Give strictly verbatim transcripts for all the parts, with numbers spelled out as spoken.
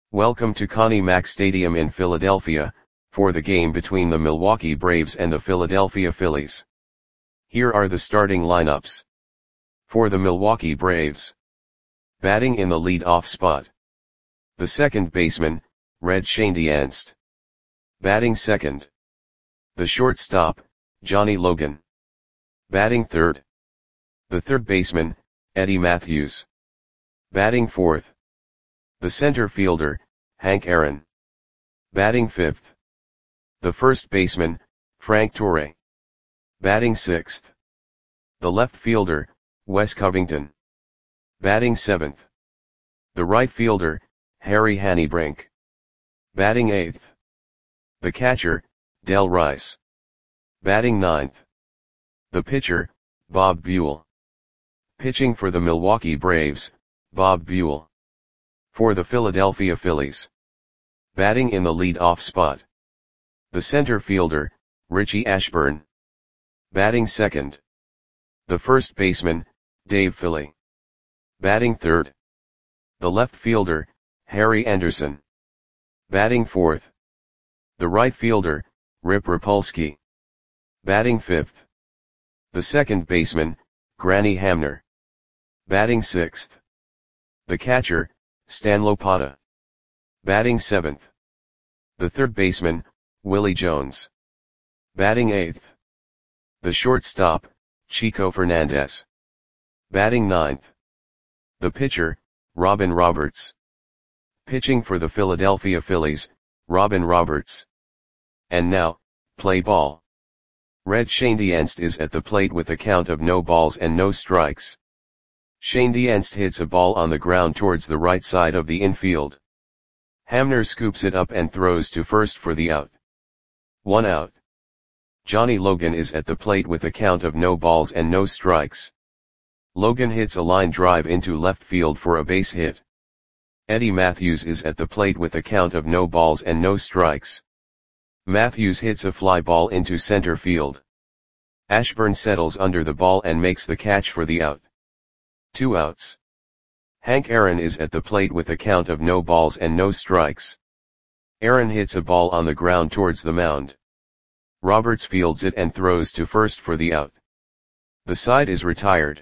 Welcome to Connie Mack Stadium in Philadelphia, for the game between the Milwaukee Braves and the Philadelphia Phillies. Here are the starting lineups. For the Milwaukee Braves. Batting in the lead-off spot. The second baseman, Red Schoendienst. Batting second. The shortstop, Johnny Logan. Batting third. The third baseman, Eddie Mathews. Batting fourth. The center fielder, Hank Aaron. Batting fifth. The first baseman, Frank Torre. Batting sixth. The left fielder, Wes Covington. Batting seventh. The right fielder, Harry Hannebrink. Batting eighth. The catcher, Del Rice. Batting ninth. The pitcher, Bob Buell. Pitching for the Milwaukee Braves, Bob Buell. For the Philadelphia Phillies. Batting in the lead-off spot. The center fielder, Richie Ashburn. Batting second. The first baseman, Dave Philly. Batting third. The left fielder, Harry Anderson. Batting fourth. The right fielder, Rip Rapolsky. Batting fifth. The second baseman, Granny Hamner. Batting sixth. The catcher, Stan Lopata. Batting seventh. The third baseman, Willie Jones. Batting eighth. The shortstop, Chico Fernandez. Batting ninth. The pitcher, Robin Roberts. Pitching for the Philadelphia Phillies, Robin Roberts. And now, play ball. Red Schoendienst is at the plate with a count of no balls and no strikes. Schoendienst hits a ball on the ground towards the right side of the infield. Hamner scoops it up and throws to first for the out. One out. Johnny Logan is at the plate with a count of no balls and no strikes. Logan hits a line drive into left field for a base hit. Eddie Mathews is at the plate with a count of no balls and no strikes. Mathews hits a fly ball into center field. Ashburn settles under the ball and makes the catch for the out. Two outs. Hank Aaron is at the plate with a count of no balls and no strikes. Aaron hits a ball on the ground towards the mound. Roberts fields it and throws to first for the out. The side is retired.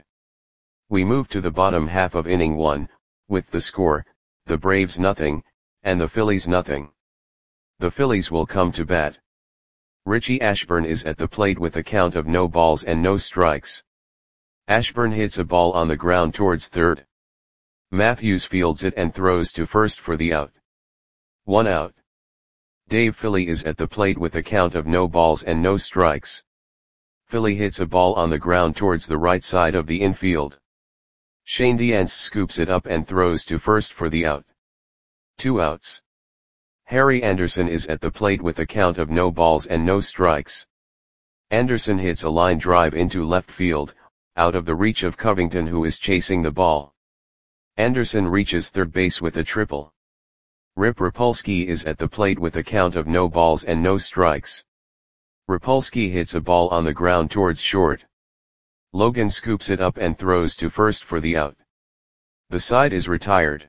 We move to the bottom half of inning one, with the score, the Braves nothing, and the Phillies nothing. The Phillies will come to bat. Richie Ashburn is at the plate with a count of no balls and no strikes. Ashburn hits a ball on the ground towards third. Mathews fields it and throws to first for the out. One out. Dave Philly is at the plate with a count of no balls and no strikes. Philly hits a ball on the ground towards the right side of the infield. Schoendienst scoops it up and throws to first for the out. Two outs. Harry Anderson is at the plate with a count of no balls and no strikes. Anderson hits a line drive into left field, out of the reach of Covington, who is chasing the ball. Anderson reaches third base with a triple. Rip Rapolsky is at the plate with a count of no balls and no strikes. Rapolsky hits a ball on the ground towards short. Logan scoops it up and throws to first for the out. The side is retired.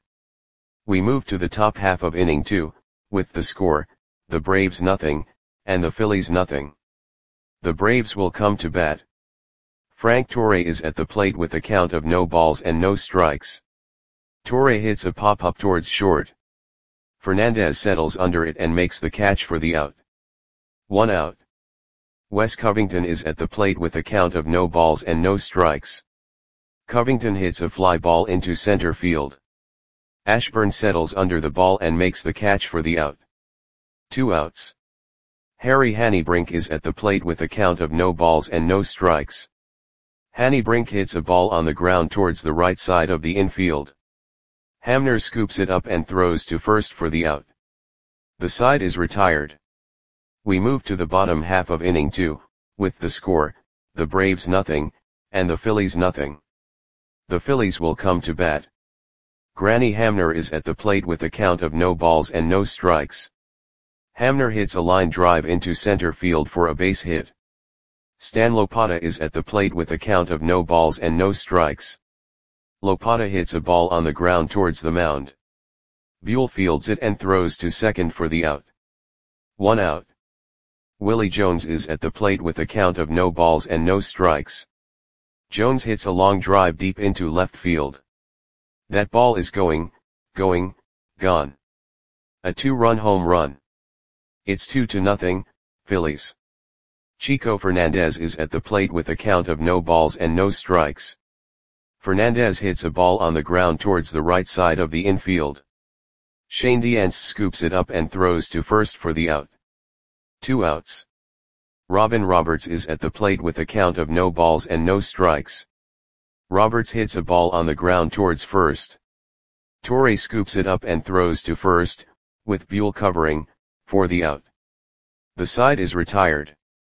We move to the top half of inning two, with the score, the Braves nothing, and the Phillies nothing. The Braves will come to bat. Frank Torre is at the plate with a count of no balls and no strikes. Torre hits a pop-up towards short. Fernandez settles under it and makes the catch for the out. One out. Wes Covington is at the plate with a count of no balls and no strikes. Covington hits a fly ball into center field. Ashburn settles under the ball and makes the catch for the out. Two outs. Harry Hannebrink is at the plate with a count of no balls and no strikes. Hannebrink hits a ball on the ground towards the right side of the infield. Hamner scoops it up and throws to first for the out. The side is retired. We move to the bottom half of inning two, with the score, the Braves nothing, and the Phillies nothing. The Phillies will come to bat. Granny Hamner is at the plate with a count of no balls and no strikes. Hamner hits a line drive into center field for a base hit. Stan Lopata is at the plate with a count of no balls and no strikes. Lopata hits a ball on the ground towards the mound. Buell fields it and throws to second for the out. One out. Willie Jones is at the plate with a count of no balls and no strikes. Jones hits a long drive deep into left field. That ball is going, going, gone. A two-run home run. It's two to nothing, Phillies. Chico Fernandez is at the plate with a count of no balls and no strikes. Fernandez hits a ball on the ground towards the right side of the infield. Shane Diance scoops it up and throws to first for the out. Two outs. Robin Roberts is at the plate with a count of no balls and no strikes. Roberts hits a ball on the ground towards first. Torre scoops it up and throws to first, with Buell covering, for the out. The side is retired.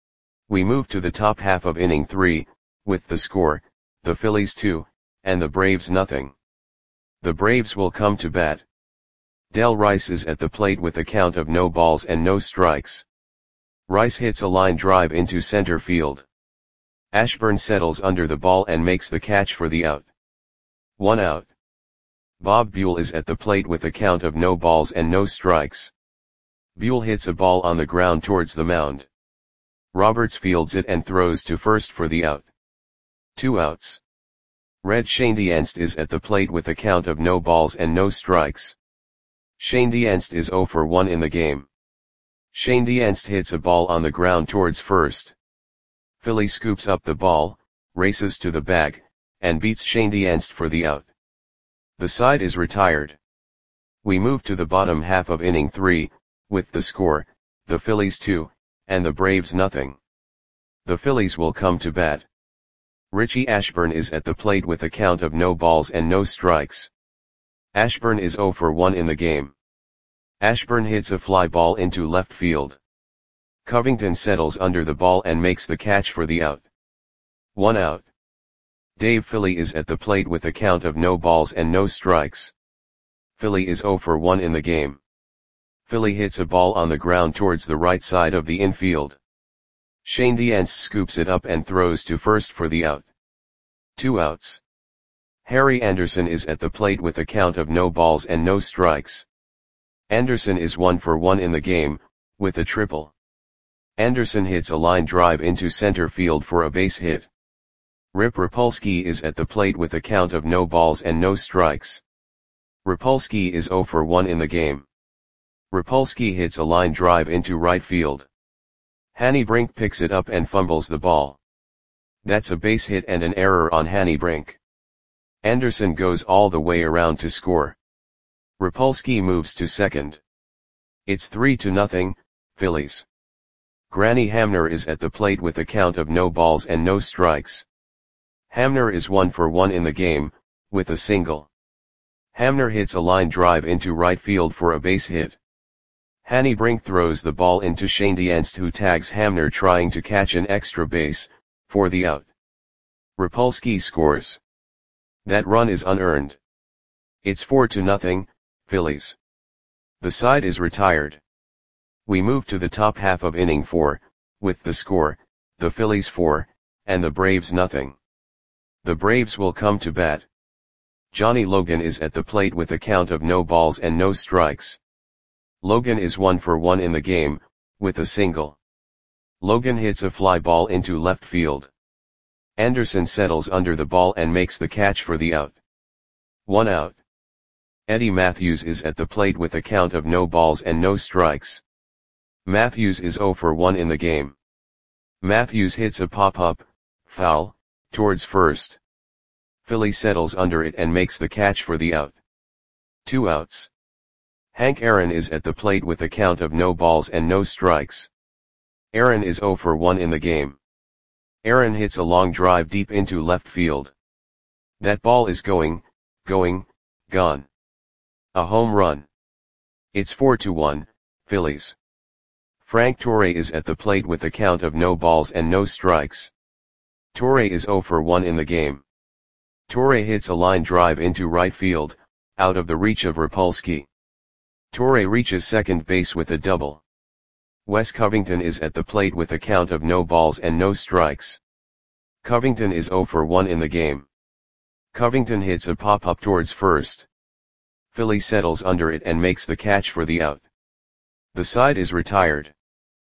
We move to the top half of inning three, with the score, the Phillies two, and the Braves nothing. The Braves will come to bat. Del Rice is at the plate with a count of no balls and no strikes. Rice hits a line drive into center field. Ashburn settles under the ball and makes the catch for the out. One out. Bob Buell is at the plate with a count of no balls and no strikes. Buell hits a ball on the ground towards the mound. Roberts fields it and throws to first for the out. Two outs. Red Shane Diance is at the plate with a count of no balls and no strikes. Shane Diance is zero for one in the game. Shane Diance hits a ball on the ground towards first. Philly scoops up the ball, races to the bag, and beats Shane Diance for the out. The side is retired. We move to the bottom half of inning three, with the score, the Phillies two, and the Braves nothing. The Phillies will come to bat. Richie Ashburn is at the plate with a count of no balls and no strikes. Ashburn is zero for one in the game. Ashburn hits a fly ball into left field. Covington settles under the ball and makes the catch for the out. One out. Dave Philly is at the plate with a count of no balls and no strikes. Philly is zero for one in the game. Philly hits a ball on the ground towards the right side of the infield. Shane Diance scoops it up and throws to first for the out. Two outs. Harry Anderson is at the plate with a count of no balls and no strikes. Anderson is one for one in the game, with a triple. Anderson hits a line drive into center field for a base hit. Rip Rapolsky is at the plate with a count of no balls and no strikes. Rapolsky is zero for one in the game. Rapolsky hits a line drive into right field. Hanny Brink picks it up and fumbles the ball. That's a base hit and an error on Hanny Brink. Anderson goes all the way around to score. Rapolsky moves to second. It's three to nothing, Phillies. Granny Hamner is at the plate with a count of no balls and no strikes. Hamner is one for one in the game, with a single. Hamner hits a line drive into right field for a base hit. Hanny Brink throws the ball into Shane Diance, who tags Hamner trying to catch an extra base, for the out. Rapolsky scores. That run is unearned. It's four to nothing, Phillies. The side is retired. We move to the top half of inning four, with the score, the Phillies four, and the Braves nothing. The Braves will come to bat. Johnny Logan is at the plate with a count of no balls and no strikes. Logan is one for one in the game, with a single. Logan hits a fly ball into left field. Anderson settles under the ball and makes the catch for the out. One out. Eddie Matthews is at the plate with a count of no balls and no strikes. Matthews is zero for one in the game. Matthews hits a pop-up, foul, towards first. Philly settles under it and makes the catch for the out. Two outs. Hank Aaron is at the plate with a count of no balls and no strikes. Aaron is zero for one in the game. Aaron hits a long drive deep into left field. That ball is going, going, gone. A home run. It's four to one, Phillies. Frank Torre is at the plate with a count of no balls and no strikes. Torre is zero for one in the game. Torre hits a line drive into right field, out of the reach of Rapolsky. Torre reaches second base with a double. Wes Covington is at the plate with a count of no balls and no strikes. Covington is zero for one in the game. Covington hits a pop-up towards first. Philly settles under it and makes the catch for the out. The side is retired.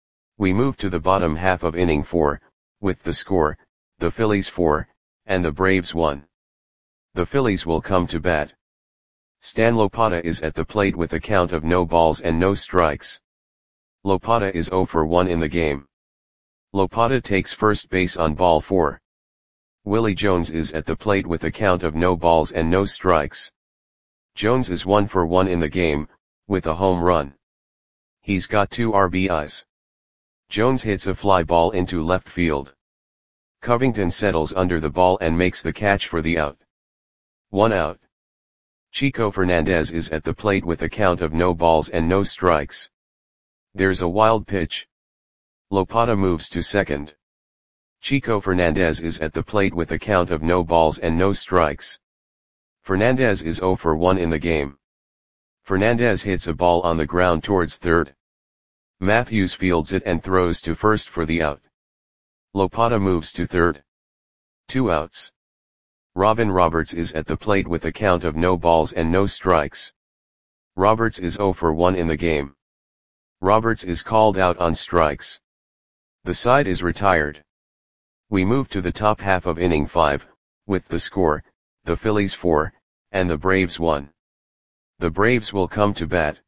We move to the bottom half of inning four, with the score, the Phillies four, and the Braves one. The Phillies will come to bat. Stan Lopata is at the plate with a count of no balls and no strikes. Lopata is oh for one in the game. Lopata takes first base on ball four. Willie Jones is at the plate with a count of no balls and no strikes. Jones is one for one in the game, with a home run. He's got two R B Is. Jones hits a fly ball into left field. Covington settles under the ball and makes the catch for the out. One out. Chico Fernandez is at the plate with a count of no balls and no strikes. There's a wild pitch. Lopata moves to second. Chico Fernandez is at the plate with a count of no balls and no strikes. Fernandez is oh for one in the game. Fernandez hits a ball on the ground towards third. Matthews fields it and throws to first for the out. Lopata moves to third. Two outs. Robin Roberts is at the plate with a count of no balls and no strikes. Roberts is oh for one in the game. Roberts is called out on strikes. The side is retired. We move to the top half of inning five, with the score, the Phillies four, and the Braves one. The Braves will come to bat.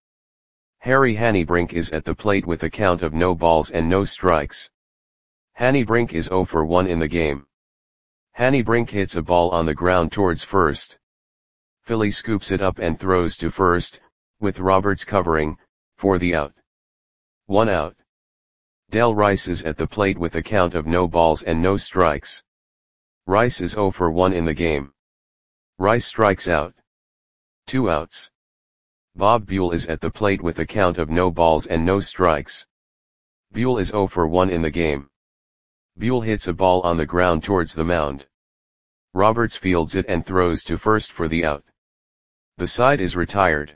Harry Hannebrink is at the plate with a count of no balls and no strikes. Hannebrink is oh for one in the game. Hannebrink hits a ball on the ground towards first. Philly scoops it up and throws to first, with Roberts covering, for the out. One out. Del Rice is at the plate with a count of no balls and no strikes. Rice is oh for one in the game. Rice strikes out. Two outs. Bob Buell is at the plate with a count of no balls and no strikes. Buell is oh for one in the game. Buell hits a ball on the ground towards the mound. Roberts fields it and throws to first for the out. The side is retired.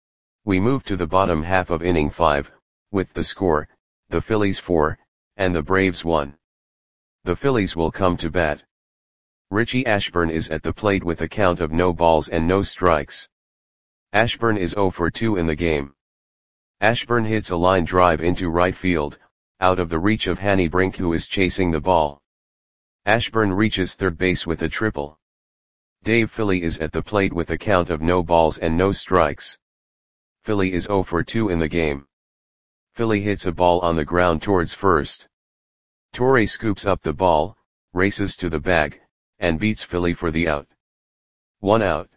We move to the bottom half of inning five, with the score, the Phillies four, and the Braves one. The Phillies will come to bat. Richie Ashburn is at the plate with a count of no balls and no strikes. Ashburn is oh for two in the game. Ashburn hits a line drive into right field, out of the reach of Hannebrink, who is chasing the ball. Ashburn reaches third base with a triple. Dave Philly is at the plate with a count of no balls and no strikes. Philly is oh for two in the game. Philly hits a ball on the ground towards first. Torre scoops up the ball, races to the bag, and beats Philly for the out. One out.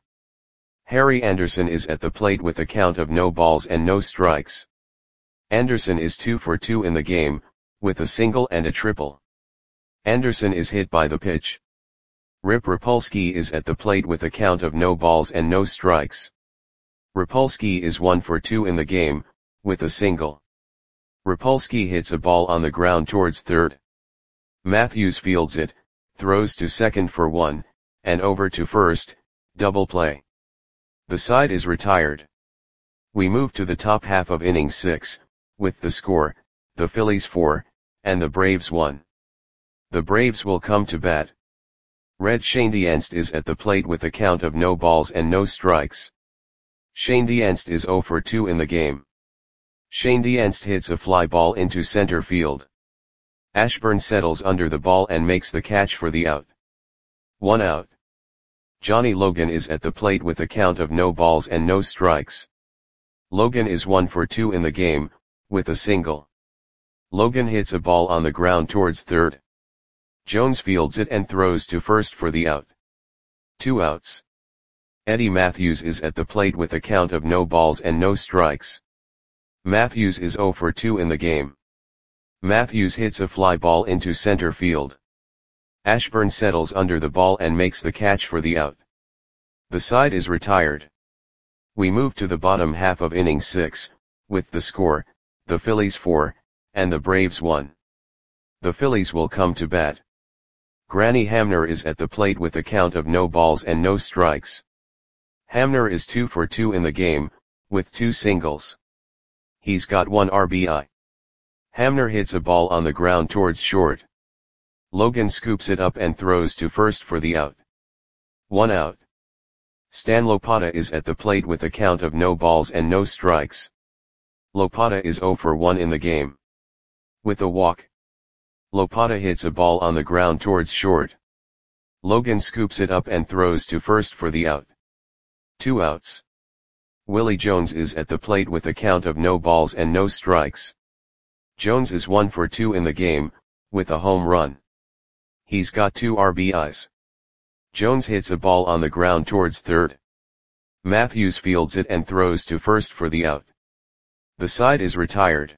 Harry Anderson is at the plate with a count of no balls and no strikes. Anderson is two for two in the game, with a single and a triple. Anderson is hit by the pitch. Rip Rapolsky is at the plate with a count of no balls and no strikes. Rapolsky is one for two in the game, with a single. Rapolsky hits a ball on the ground towards third. Matthews fields it, throws to second for one, and over to first, double play. The side is retired. We move to the top half of inning six, with the score, the Phillies four, and the Braves one. The Braves will come to bat. Red Schoendienst is at the plate with a count of no balls and no strikes. Schoendienst is oh for two in the game. Schoendienst hits a fly ball into center field. Ashburn settles under the ball and makes the catch for the out. One out. Johnny Logan is at the plate with a count of no balls and no strikes. Logan is one for two in the game, with a single. Logan hits a ball on the ground towards third. Jones fields it and throws to first for the out. Two outs. Eddie Matthews is at the plate with a count of no balls and no strikes. Matthews is oh for two in the game. Matthews hits a fly ball into center field. Ashburn settles under the ball and makes the catch for the out. The side is retired. We move to the bottom half of inning six, with the score, the Phillies four, and the Braves one. The Phillies will come to bat. Granny Hamner is at the plate with a count of no balls and no strikes. Hamner is two for two in the game, with two singles. He's got one R B I. Hamner hits a ball on the ground towards short. Logan scoops it up and throws to first for the out. One out. Stan Lopata is at the plate with a count of no balls and no strikes. Lopata is zero for one in the game. With a walk, Lopata hits a ball on the ground towards short. Logan scoops it up and throws to first for the out. Two outs. Willie Jones is at the plate with a count of no balls and no strikes. Jones is one for two in the game, with a home run. He's got two R B Is. Jones hits a ball on the ground towards third. Matthews fields it and throws to first for the out. The side is retired.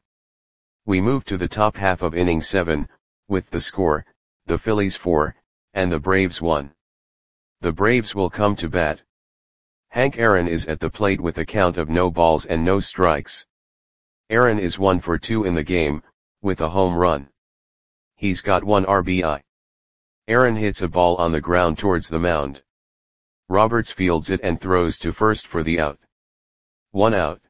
We move to the top half of inning seven, with the score, the Phillies four, and the Braves one. The Braves will come to bat. Hank Aaron is at the plate with a count of no balls and no strikes. Aaron is one for two in the game, with a home run. He's got one R B I. Aaron hits a ball on the ground towards the mound. Roberts fields it and throws to first for the out. One out.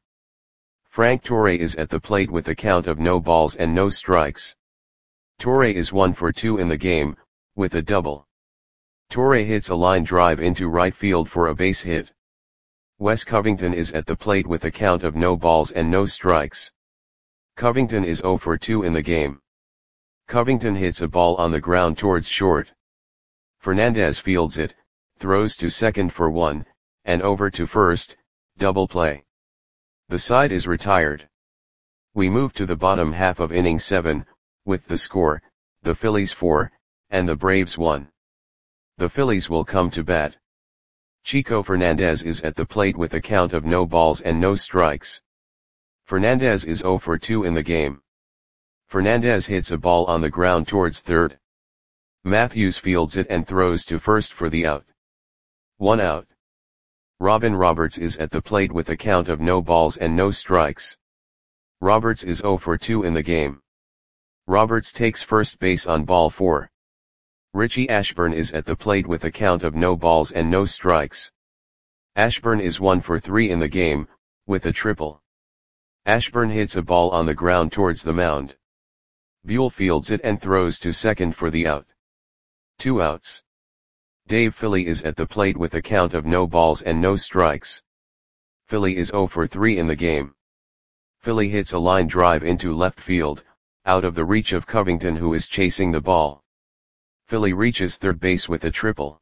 Frank Torre is at the plate with a count of no balls and no strikes. Torre is one for two in the game, with a double. Torre hits a line drive into right field for a base hit. Wes Covington is at the plate with a count of no balls and no strikes. Covington is zero for two in the game. Covington hits a ball on the ground towards short. Fernandez fields it, throws to second for one, and over to first, double play. The side is retired. We move to the bottom half of inning seven, with the score, the Phillies four, and the Braves one. The Phillies will come to bat. Chico Fernandez is at the plate with a count of no balls and no strikes. Fernandez is zero for two in the game. Fernandez hits a ball on the ground towards third. Matthews fields it and throws to first for the out. One out. Robin Roberts is at the plate with a count of no balls and no strikes. Roberts is zero for two in the game. Roberts takes first base on ball four. Richie Ashburn is at the plate with a count of no balls and no strikes. Ashburn is one for three in the game, with a triple. Ashburn hits a ball on the ground towards the mound. Buell fields it and throws to second for the out. Two outs. Dave Philly is at the plate with a count of no balls and no strikes. Philly is zero for three in the game. Philly hits a line drive into left field, out of the reach of Covington who is chasing the ball. Philly reaches third base with a triple.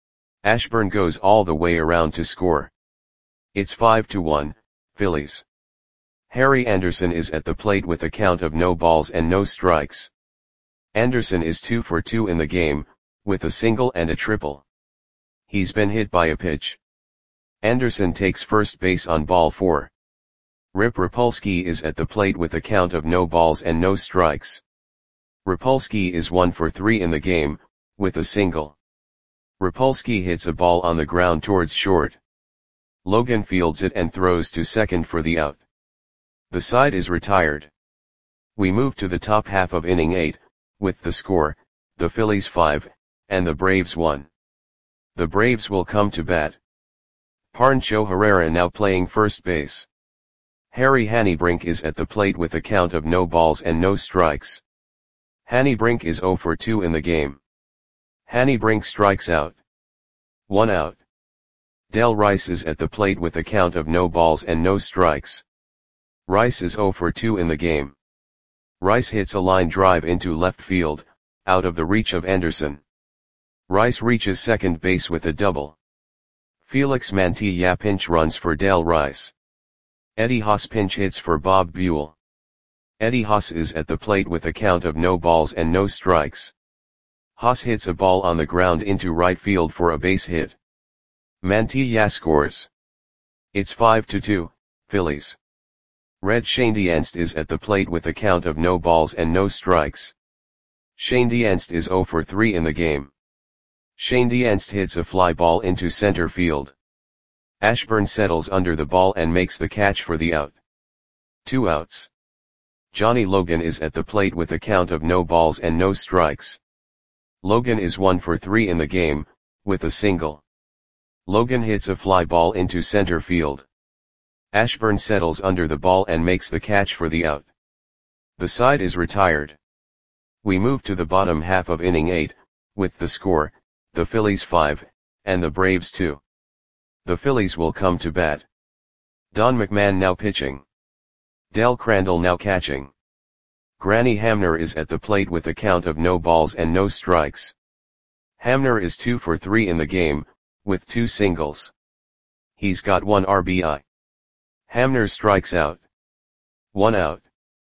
Ashburn goes all the way around to score. It's five to one, Phillies. Harry Anderson is at the plate with a count of no balls and no strikes. Anderson is two for two in the game, with a single and a triple. He's been hit by a pitch. Anderson takes first base on ball four. Rip Rapolsky is at the plate with a count of no balls and no strikes. Rapolsky is one for three in the game, with a single. Rapolsky hits a ball on the ground towards short. Logan fields it and throws to second for the out. The side is retired. We move to the top half of inning eight, with the score, the Phillies five, and the Braves one. The Braves will come to bat. Pancho Herrera now playing first base. Harry Hannebrink is at the plate with a count of no balls and no strikes. Hannebrink is zero for two in the game. Hannebrink strikes out. One out. Del Rice is at the plate with a count of no balls and no strikes. Rice is zero for two in the game. Rice hits a line drive into left field, out of the reach of Anderson. Rice reaches second base with a double. Felix Mantilla pinch runs for Del Rice. Eddie Haas pinch hits for Bob Buell. Eddie Haas is at the plate with a count of no balls and no strikes. Haas hits a ball on the ground into right field for a base hit. Mantilla scores. It's five to two, Phillies. Red Schoendienst is at the plate with a count of no balls and no strikes. Schoendienst is zero for three in the game. Schoendienst hits a fly ball into center field. Ashburn settles under the ball and makes the catch for the out. Two outs. Johnny Logan is at the plate with a count of no balls and no strikes. Logan is one for three in the game, with a single. Logan hits a fly ball into center field. Ashburn settles under the ball and makes the catch for the out. The side is retired. We move to the bottom half of inning eight, with the score, the Phillies five, and the Braves two. The Phillies will come to bat. Don McMahon now pitching. Del Crandall now catching. Granny Hamner is at the plate with a count of no balls and no strikes. Hamner is two for three in the game, with two singles. He's got one R B I. Hamner strikes out. One out.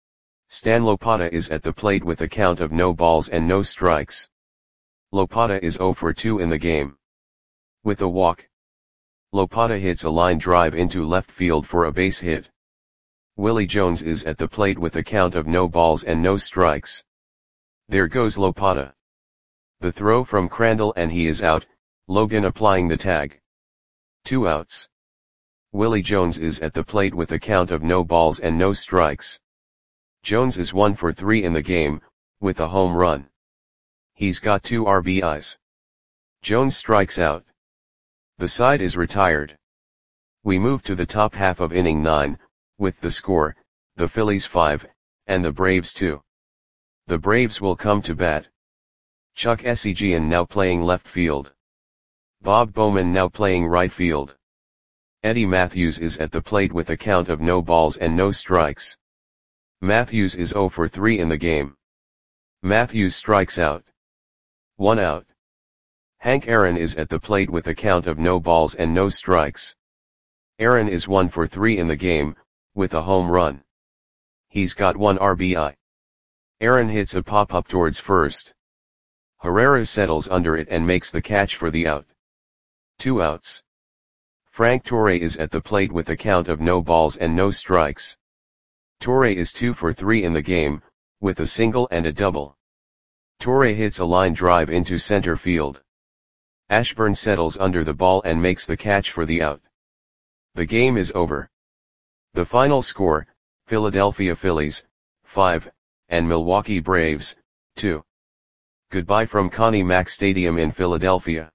Stan Lopata is at the plate with a count of no balls and no strikes. Lopata is zero for two in the game. With a walk. Lopata hits a line drive into left field for a base hit. Willie Jones is at the plate with a count of no balls and no strikes. There goes Lopata. The throw from Crandall and he is out, Logan applying the tag. Two outs. Willie Jones is at the plate with a count of no balls and no strikes. Jones is one for three in the game, with a home run. He's got two R B Is. Jones strikes out. The side is retired. We move to the top half of inning nine, with the score, the Phillies five, and the Braves two. The Braves will come to bat. Chuck Essegian now playing left field. Bob Bowman now playing right field. Eddie Matthews is at the plate with a count of no balls and no strikes. Matthews is zero for three in the game. Matthews strikes out. One out. Hank Aaron is at the plate with a count of no balls and no strikes. Aaron is one for three in the game, with a home run. He's got one R B I. Aaron hits a pop-up towards first. Herrera settles under it and makes the catch for the out. Two outs. Frank Torre is at the plate with a count of no balls and no strikes. Torre is two for three in the game, with a single and a double. Torre hits a line drive into center field. Ashburn settles under the ball and makes the catch for the out. The game is over. The final score, Philadelphia Phillies, five, and Milwaukee Braves, two. Goodbye from Connie Mack Stadium in Philadelphia.